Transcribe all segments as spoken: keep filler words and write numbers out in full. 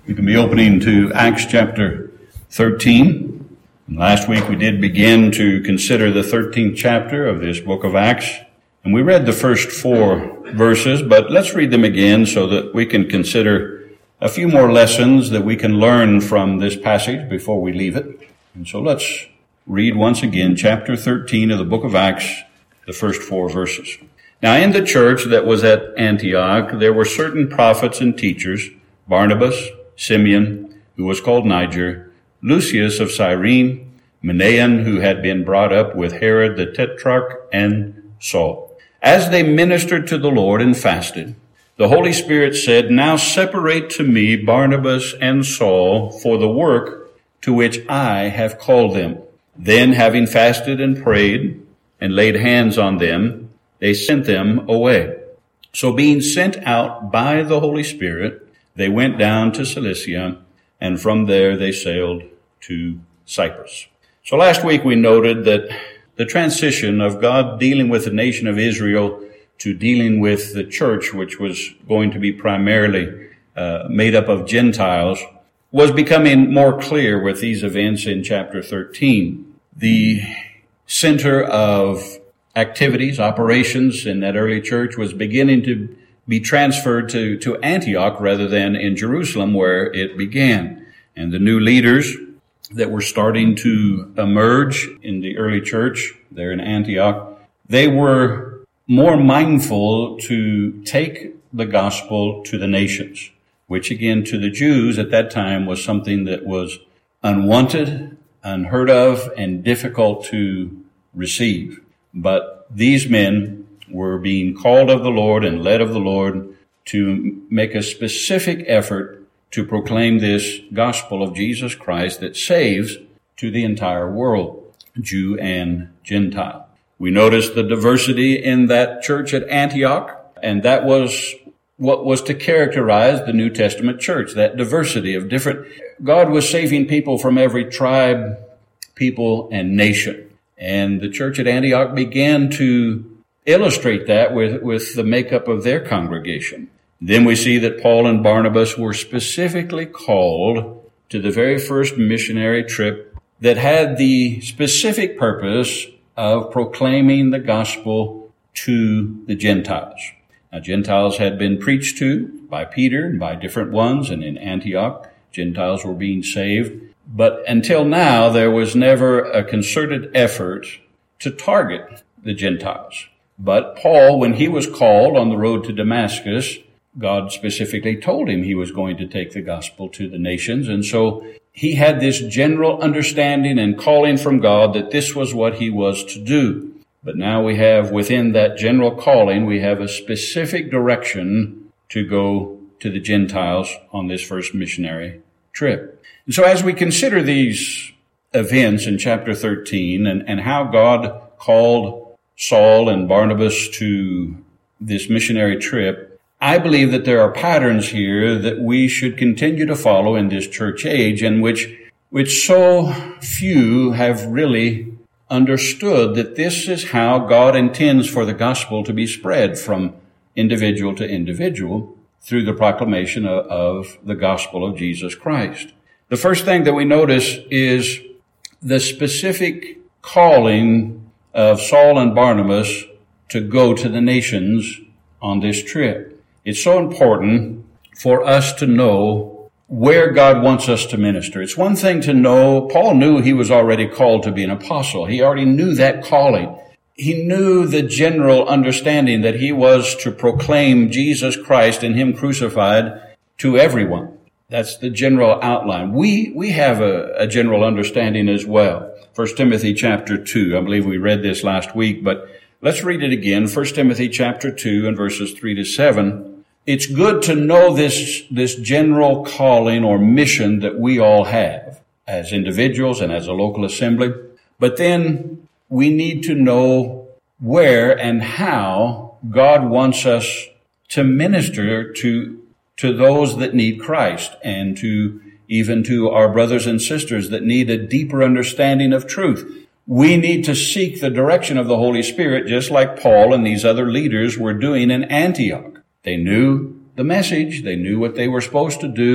We can be opening to Acts chapter thirteen. Last week we did begin to consider the thirteenth chapter of this book of Acts. And we read the first four verses, but let's read them again so that we can consider a few more lessons that we can learn from this passage before we leave it. And so let's read once again chapter thirteen of the book of Acts, the first four verses. Now in the church that was at Antioch, there were certain prophets and teachers, Barnabas, Simeon, who was called Niger, Lucius of Cyrene, Manaen, who had been brought up with Herod the Tetrarch, and Saul. As they ministered to the Lord and fasted, the Holy Spirit said, "Now separate to me Barnabas and Saul for the work to which I have called them." Then, having fasted and prayed and laid hands on them, they sent them away. So being sent out by the Holy Spirit, they went down to Cilicia, and from there they sailed to Cyprus. So last week we noted that the transition of God dealing with the nation of Israel to dealing with the church, which was going to be primarily uh, made up of Gentiles, was becoming more clear with these events in chapter thirteen. The center of activities, operations in that early church was beginning to be transferred to, to Antioch rather than in Jerusalem where it began. And the new leaders that were starting to emerge in the early church there in Antioch, they were more mindful to take the gospel to the nations, which again to the Jews at that time was something that was unwanted, unheard of, and difficult to receive. But these men were being called of the Lord and led of the Lord to make a specific effort to proclaim this gospel of Jesus Christ that saves to the entire world, Jew and Gentile. We noticed the diversity in that church at Antioch, and that was what was to characterize the New Testament church, that diversity of different. God was saving people from every tribe, people, and nation. And the church at Antioch began to illustrate that with, with the makeup of their congregation. Then we see that Paul and Barnabas were specifically called to the very first missionary trip that had the specific purpose of proclaiming the gospel to the Gentiles. Now, Gentiles had been preached to by Peter and by different ones, and in Antioch, Gentiles were being saved. But until now, there was never a concerted effort to target the Gentiles. But Paul, when he was called on the road to Damascus, God specifically told him he was going to take the gospel to the nations. And so he had this general understanding and calling from God that this was what he was to do. But now we have within that general calling, we have a specific direction to go to the Gentiles on this first missionary trip. And so as we consider these events in chapter thirteen and, and how God called Saul and Barnabas to this missionary trip, I believe that there are patterns here that we should continue to follow in this church age, and which, which so few have really understood that this is how God intends for the gospel to be spread from individual to individual through the proclamation of, of the gospel of Jesus Christ. The first thing that we notice is the specific calling of Saul and Barnabas to go to the nations on this trip. It's so important for us to know where God wants us to minister. It's one thing to know, Paul knew he was already called to be an apostle. He already knew that calling. He knew the general understanding that he was to proclaim Jesus Christ and him crucified to everyone. That's the general outline. We, we have a, a general understanding as well. First Timothy chapter two. I believe we read this last week, but let's read it again. First Timothy chapter two and verses three to seven. It's good to know this, this general calling or mission that we all have as individuals and as a local assembly. But then we need to know where and how God wants us to minister to, to those that need Christ, and to even to our brothers and sisters that need a deeper understanding of truth. We need to seek the direction of the Holy Spirit, just like Paul and these other leaders were doing in Antioch. They knew the message. They knew what they were supposed to do.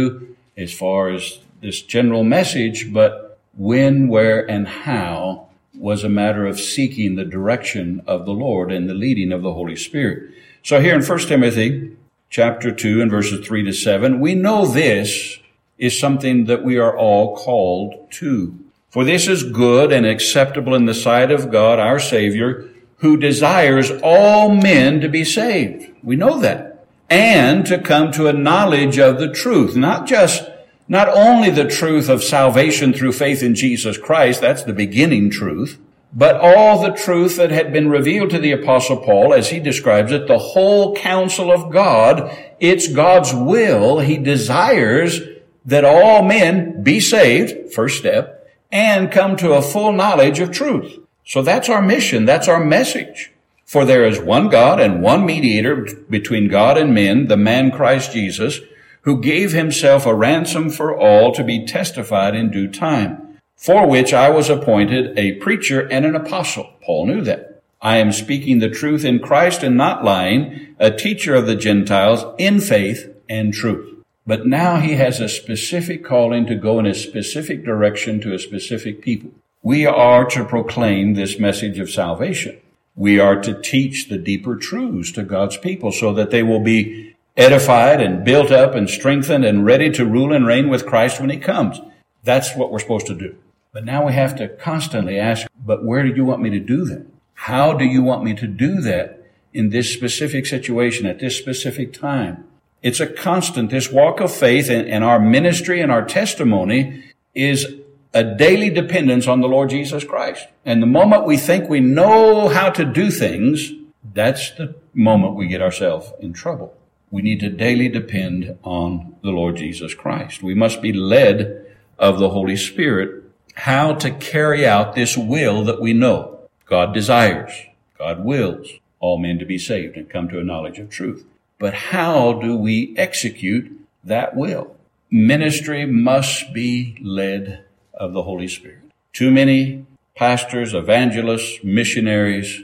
as far as this general message, but when, where, and how was a matter of seeking the direction of the Lord and the leading of the Holy Spirit. So here in First Timothy chapter two and verses three to seven, we know this is something that we are all called to. For this is good and acceptable in the sight of God, our Savior, who desires all men to be saved. We know that. And to come to a knowledge of the truth, not just, not only the truth of salvation through faith in Jesus Christ, that's the beginning truth, but all the truth that had been revealed to the Apostle Paul, as he describes it, the whole counsel of God. It's God's will. He desires that all men be saved, first step, and come to a full knowledge of truth. So that's our mission. That's our message. For there is one God and one mediator between God and men, the man Christ Jesus, who gave himself a ransom for all to be testified in due time, for which I was appointed a preacher and an apostle. Paul knew that. I am speaking the truth in Christ and not lying, a teacher of the Gentiles in faith and truth. But now he has a specific calling to go in a specific direction to a specific people. We are to proclaim this message of salvation. We are to teach the deeper truths to God's people so that they will be edified and built up and strengthened and ready to rule and reign with Christ when he comes. That's what we're supposed to do. But now we have to constantly ask, but where do you want me to do that? How do you want me to do that in this specific situation at this specific time? It's a constant. This walk of faith and, and our ministry and our testimony is a daily dependence on the Lord Jesus Christ. And the moment we think we know how to do things, that's the moment we get ourselves in trouble. We need to daily depend on the Lord Jesus Christ. We must be led of the Holy Spirit how to carry out this will that we know. God desires, God wills all men to be saved and come to a knowledge of truth. But how do we execute that will? Ministry must be led of the Holy Spirit. Too many pastors, evangelists, missionaries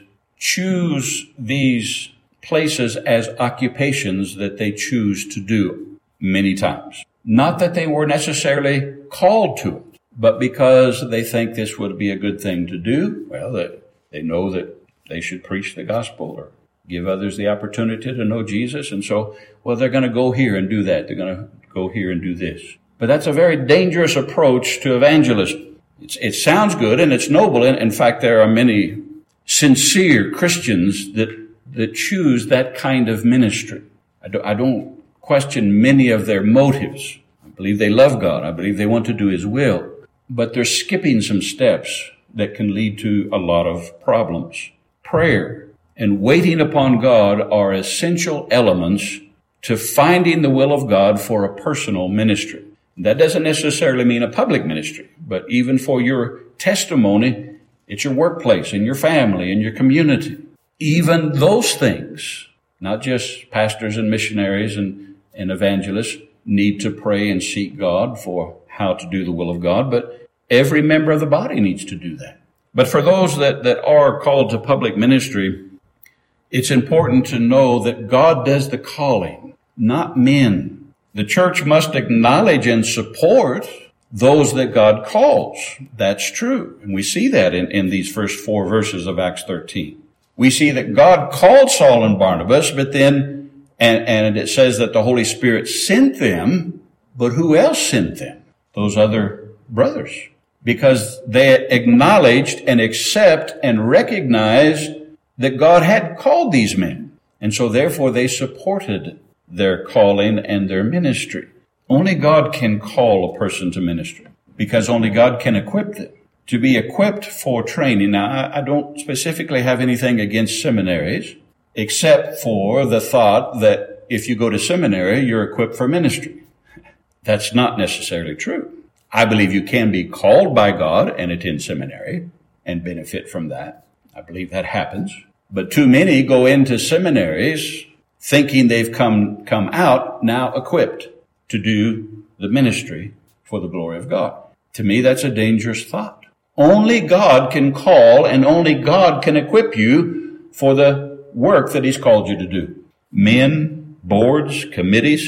choose these places as occupations that they choose to do many times. Not that they were necessarily called to it, but because they think this would be a good thing to do. Well, they, they know that they should preach the gospel or give others the opportunity to know Jesus. And so, well, they're going to go here and do that. They're going to go here and do this. But that's a very dangerous approach to evangelism. It's, it sounds good and it's noble. And in fact, there are many sincere Christians that, that choose that kind of ministry. I don't, I don't question many of their motives. I believe they love God. I believe they want to do his will. But they're skipping some steps that can lead to a lot of problems. Prayer and waiting upon God are essential elements to finding the will of God for a personal ministry. That doesn't necessarily mean a public ministry, but even for your testimony, it's your workplace, in your family, in your community. Even those things, not just pastors and missionaries and, and evangelists, need to pray and seek God for how to do the will of God, but every member of the body needs to do that. But for those that, that are called to public ministry, it's important to know that God does the calling, not men. The church must acknowledge and support those that God calls. That's true. And we see that in, in these first four verses of Acts thirteen. We see that God called Saul and Barnabas, but then, and, and it says that the Holy Spirit sent them, but who else sent them? Those other brothers. Because they acknowledged and accept and recognized that God had called these men. And so therefore they supported their calling and their ministry. Only God can call a person to ministry because only God can equip them to be equipped for training. Now, I, I don't specifically have anything against seminaries except for the thought that if you go to seminary, you're equipped for ministry. That's not necessarily true. I believe you can be called by God and attend seminary and benefit from that. I believe that happens. But too many go into seminaries thinking they've come, come out now equipped to do the ministry for the glory of God. To me, that's a dangerous thought. Only God can call and only God can equip you for the work that he's called you to do. Men, boards, committees,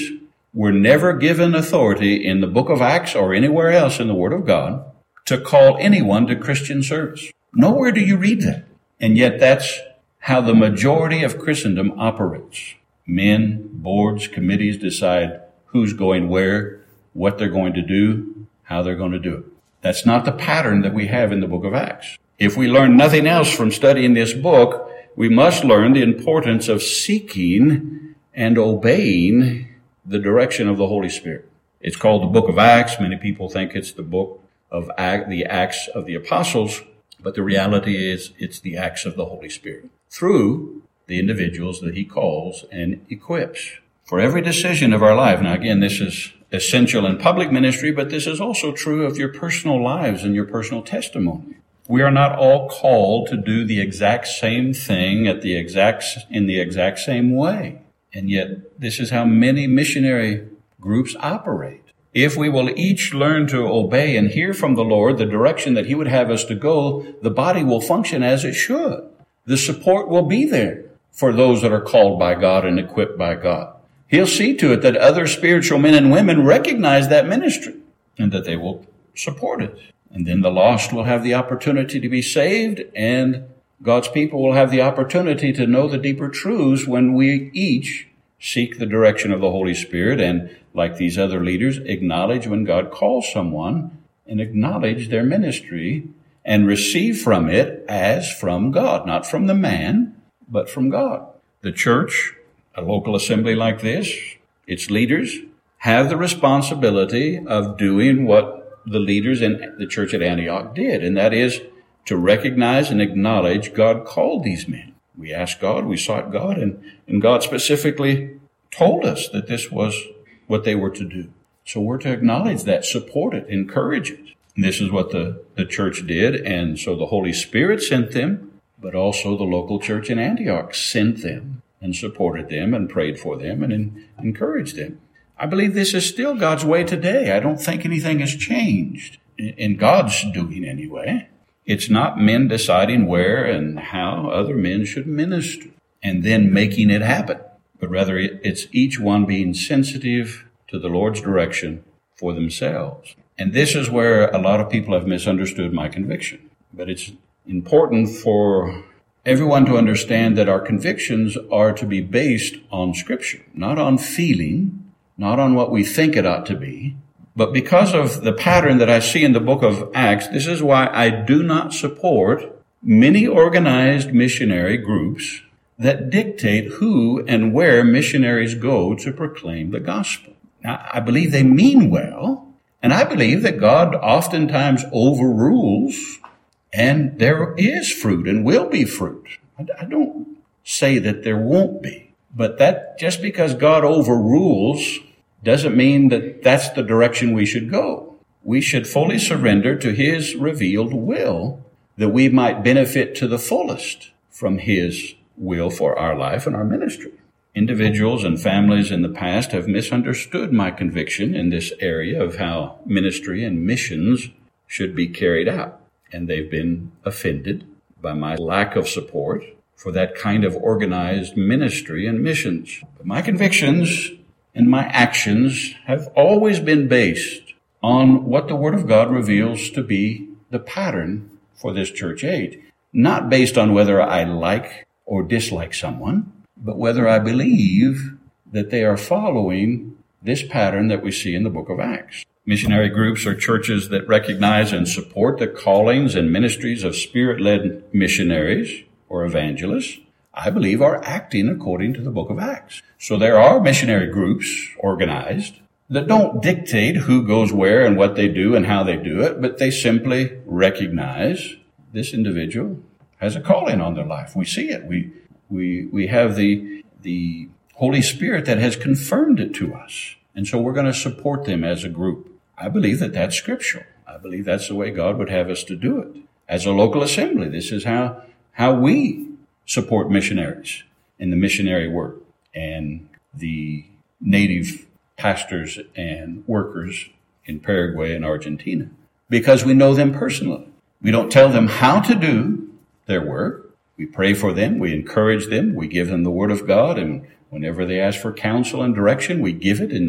were never given authority in the book of Acts or anywhere else in the Word of God to call anyone to Christian service. Nowhere do you read that. And yet that's how the majority of Christendom operates. Men, boards, committees decide who's going where, what they're going to do, how they're going to do it. That's not the pattern that we have in the book of Acts. If we learn nothing else from studying this book, we must learn the importance of seeking and obeying the direction of the Holy Spirit. It's called the book of Acts. Many people think it's the book of Act, the Acts of the Apostles, but the reality is it's the Acts of the Holy Spirit through the individuals that he calls and equips for every decision of our life. Now, again, this is essential in public ministry, but this is also true of your personal lives and your personal testimony. We are not all called to do the exact same thing at the exact, in the exact same way. And yet, this is how many missionary groups operate. If we will each learn to obey and hear from the Lord the direction that he would have us to go, the body will function as it should. The support will be there for those that are called by God and equipped by God. He'll see to it that other spiritual men and women recognize that ministry and that they will support it. And then the lost will have the opportunity to be saved, and God's people will have the opportunity to know the deeper truths when we each seek the direction of the Holy Spirit and, like these other leaders, acknowledge when God calls someone and acknowledge their ministry and receive from it as from God, not from the man, but from God. The church, a local assembly like this, its leaders have the responsibility of doing what the leaders in the church at Antioch did, and that is to recognize and acknowledge God called these men. We asked God, we sought God, and, and God specifically told us that this was what they were to do. So we're to acknowledge that, support it, encourage it. And this is what the, the church did, and so the Holy Spirit sent them, but also the local church in Antioch sent them and supported them and prayed for them and in, encouraged them. I believe this is still God's way today. I don't think anything has changed in God's doing anyway. It's not men deciding where and how other men should minister and then making it happen, but rather it's each one being sensitive to the Lord's direction for themselves. And this is where a lot of people have misunderstood my conviction. But it's important for everyone to understand that our convictions are to be based on Scripture, not on feeling, not on what we think it ought to be. But because of the pattern that I see in the book of Acts, this is why I do not support many organized missionary groups that dictate who and where missionaries go to proclaim the gospel. Now, I believe they mean well, and I believe that God oftentimes overrules, and there is fruit and will be fruit. I don't say that there won't be, but that just because God overrules doesn't mean that that's the direction we should go. We should fully surrender to his revealed will that we might benefit to the fullest from his will for our life and our ministry. Individuals and families in the past have misunderstood my conviction in this area of how ministry and missions should be carried out. And they've been offended by my lack of support for that kind of organized ministry and missions. But my convictions and my actions have always been based on what the Word of God reveals to be the pattern for this church age. Not based on whether I like or dislike someone, but whether I believe that they are following this pattern that we see in the book of Acts. Missionary groups are churches that recognize and support the callings and ministries of Spirit-led missionaries or evangelists, I believe are acting according to the book of Acts. So there are missionary groups organized that don't dictate who goes where and what they do and how they do it, but they simply recognize this individual has a calling on their life. We see it. We we we have the the Holy Spirit that has confirmed it to us. And so we're going to support them as a group. I believe that that's scriptural. I believe that's the way God would have us to do it. As a local assembly, this is how how we support missionaries in the missionary work and the native pastors and workers in Paraguay and Argentina, because we know them personally. We don't tell them how to do their work. We pray for them. We encourage them. We give them the Word of God. And whenever they ask for counsel and direction, we give it in the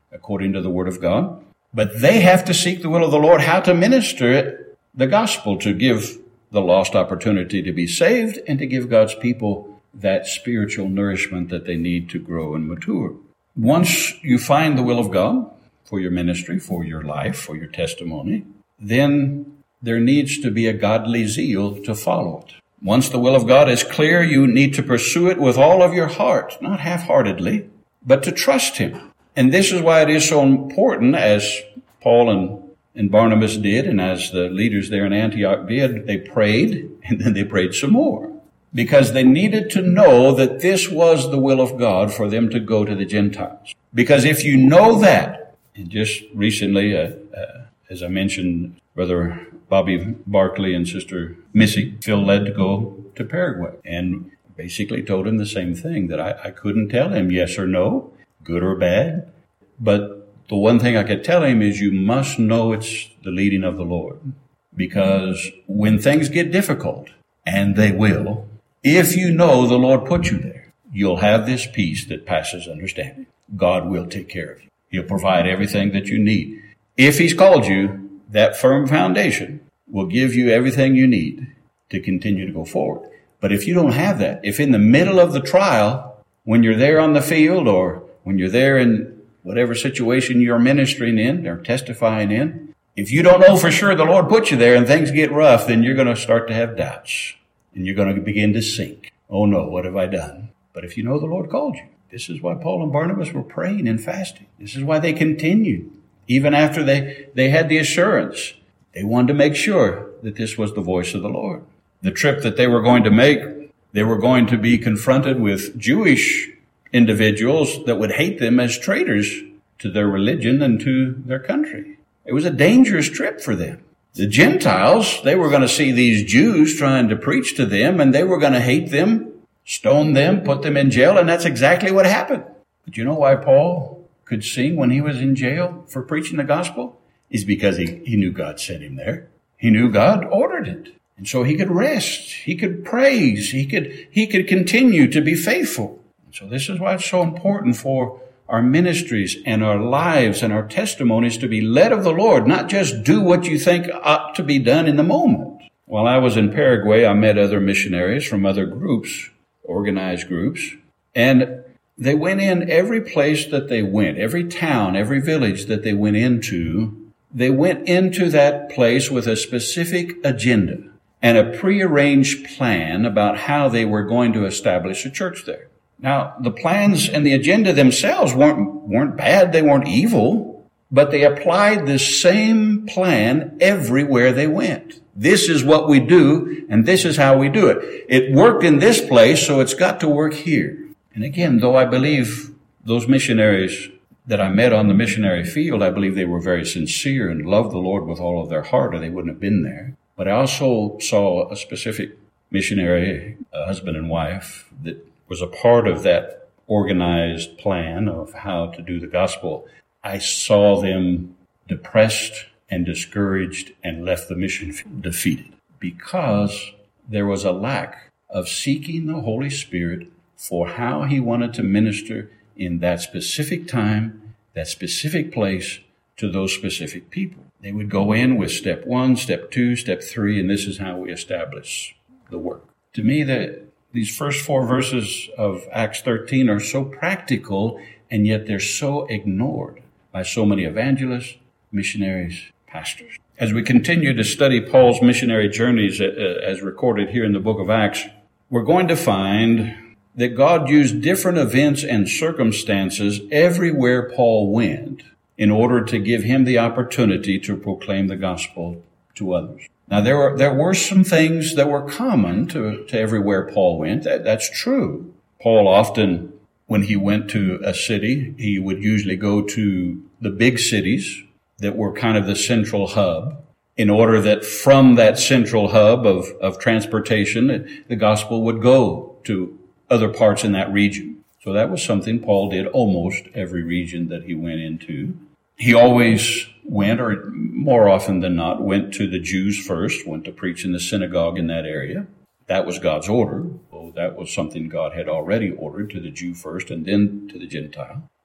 according to the Word of God. But they have to seek the will of the Lord, how to minister the gospel, to give the lost opportunity to be saved and to give God's people that spiritual nourishment that they need to grow and mature. Once you find the will of God for your ministry, for your life, for your testimony, then there needs to be a godly zeal to follow it. Once the will of God is clear, you need to pursue it with all of your heart, not half-heartedly, but to trust Him. And this is why it is so important, as Paul and, and Barnabas did, and as the leaders there in Antioch did, they prayed, and then they prayed some more. Because they needed to know that this was the will of God for them to go to the Gentiles. Because if you know that, and just recently, uh, uh, as I mentioned, Brother Bobby Barkley and Sister Missy feel led to go to Paraguay, and basically told him the same thing, that I, I couldn't tell him yes or no, good or bad. But the one thing I could tell him is you must know it's the leading of the Lord. Because when things get difficult, and they will, if you know the Lord put you there, you'll have this peace that passes understanding. God will take care of you. He'll provide everything that you need. If He's called you, that firm foundation will give you everything you need to continue to go forward. But if you don't have that, if in the middle of the trial, when you're there on the field, or when you're there in whatever situation you're ministering in or testifying in, if you don't know for sure the Lord put you there and things get rough, then you're going to start to have doubts. And you're going to begin to sink. Oh no, what have I done? But if you know the Lord called you, this is why Paul and Barnabas were praying and fasting. This is why they continued. Even after they, they had the assurance, they wanted to make sure that this was the voice of the Lord. The trip that they were going to make, they were going to be confronted with Jewish individuals that would hate them as traitors to their religion and to their country. It was a dangerous trip for them. The Gentiles, they were going to see these Jews trying to preach to them, and they were going to hate them, stone them, put them in jail, and that's exactly what happened. But you know why Paul could sing when he was in jail for preaching the gospel? Is because he, he knew God sent him there. He knew God ordered it. And so he could rest, he could praise, he could, he could continue to be faithful. And so this is why it's so important for our ministries and our lives and our testimonies to be led of the Lord, not just do what you think ought to be done in the moment. While I was in Paraguay, I met other missionaries from other groups, organized groups, and they went in every place that they went, every town, every village that they went into, they went into that place with a specific agenda and a prearranged plan about how they were going to establish a church there. Now, the plans and the agenda themselves weren't, weren't bad. They weren't evil, but they applied the same plan everywhere they went. This is what we do, and this is how we do it. It worked in this place, so it's got to work here. And again, though I believe those missionaries that I met on the missionary field, I believe they were very sincere and loved the Lord with all of their heart, or they wouldn't have been there. But I also saw a specific missionary, a husband and wife, that was a part of that organized plan of how to do the gospel. I saw them depressed and discouraged and left the mission field defeated because there was a lack of seeking the Holy Spirit for how He wanted to minister in that specific time, that specific place, to those specific people. They would go in with step one, step two, step three, and this is how we establish the work. To me, the These first four verses of Acts thirteen are so practical, and yet they're so ignored by so many evangelists, missionaries, pastors. As we continue to study Paul's missionary journeys as recorded here in the book of Acts, we're going to find that God used different events and circumstances everywhere Paul went in order to give him the opportunity to proclaim the gospel to others. Now, there were, there were some things that were common to, to everywhere Paul went. That, that's true. Paul often, when he went to a city, he would usually go to the big cities that were kind of the central hub, in order that from that central hub of, of transportation, the gospel would go to other parts in that region. So that was something Paul did almost every region that he went into. He always went, or more often than not, went to the Jews first, went to preach in the synagogue in that area. That was God's order. So that was something God had already ordered, to the Jew first and then to the Gentile.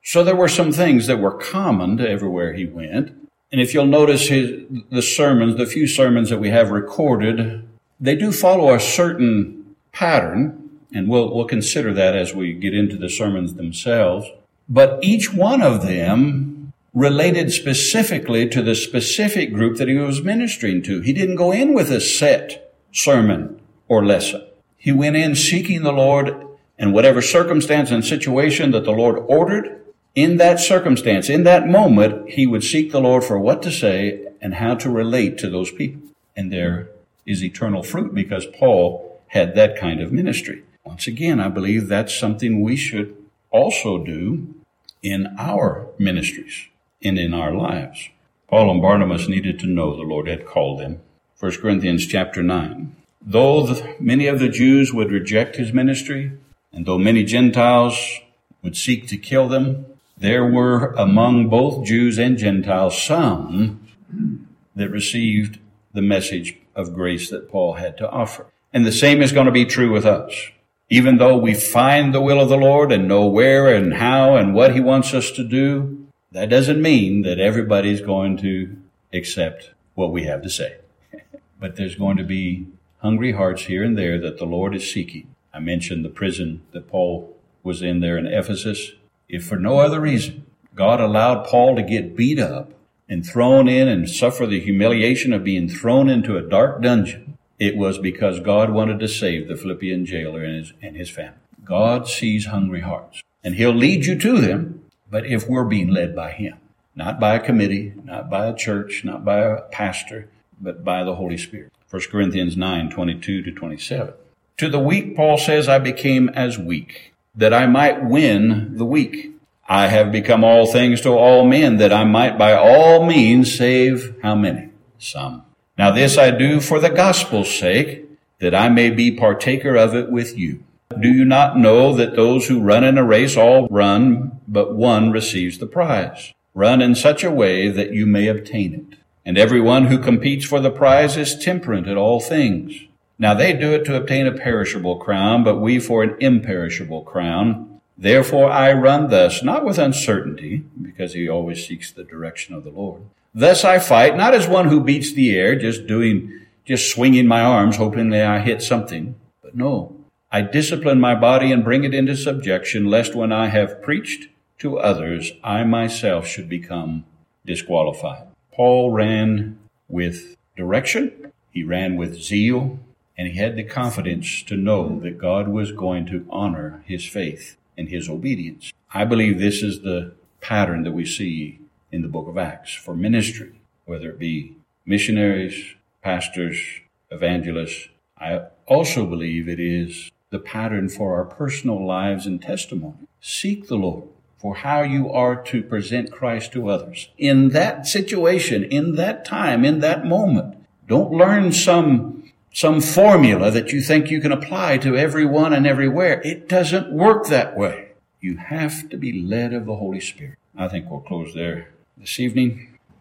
So there were some things that were common to everywhere he went. And if you'll notice his, the sermons, the few sermons that we have recorded, they do follow a certain pattern, and we'll, we'll consider that as we get into the sermons themselves. But each one of them related specifically to the specific group that he was ministering to. He didn't go in with a set sermon or lesson. He went in seeking the Lord, and whatever circumstance and situation that the Lord ordered, in that circumstance, in that moment, he would seek the Lord for what to say and how to relate to those people. And there is eternal fruit because Paul had that kind of ministry. Once again, I believe that's something we should also do in our ministries and in our lives. Paul and Barnabas needed to know the Lord had called them. First Corinthians chapter nine. Though the, many of the Jews would reject his ministry, and though many Gentiles would seek to kill them, there were among both Jews and Gentiles some that received the message of grace that Paul had to offer. And the same is going to be true with us. Even though we find the will of the Lord and know where and how and what he wants us to do, that doesn't mean that everybody's going to accept what we have to say. But there's going to be hungry hearts here and there that the Lord is seeking. I mentioned the prison that Paul was in there in Ephesus. If for no other reason, God allowed Paul to get beat up and thrown in and suffer the humiliation of being thrown into a dark dungeon, it was because God wanted to save the Philippian jailer and his, and his family. God sees hungry hearts, and he'll lead you to them, but if we're being led by him, not by a committee, not by a church, not by a pastor, but by the Holy Spirit. First Corinthians nine, twenty-two to twenty-seven. To the weak, Paul says, I became as weak, that I might win the weak. I have become all things to all men, that I might by all means save how many? Some. Now this I do for the gospel's sake, that I may be partaker of it with you. Do you not know that those who run in a race all run, but one receives the prize? Run in such a way that you may obtain it. And everyone who competes for the prize is temperate in all things. Now they do it to obtain a perishable crown, but we for an imperishable crown. Therefore I run thus, not with uncertainty, because he always seeks the direction of the Lord. Thus I fight, not as one who beats the air, just doing, just swinging my arms, hoping that I hit something. But no, I discipline my body and bring it into subjection, lest when I have preached to others, I myself should become disqualified. Paul ran with direction, he ran with zeal, and he had the confidence to know that God was going to honor his faith and his obedience. I believe this is the pattern that we see in the book of Acts for ministry, whether it be missionaries, pastors, evangelists. I also believe it is the pattern for our personal lives and testimony. Seek the Lord for how you are to present Christ to others. In that situation, in that time, in that moment, don't learn some, some formula that you think you can apply to everyone and everywhere. It doesn't work that way. You have to be led of the Holy Spirit. I think we'll close there this evening.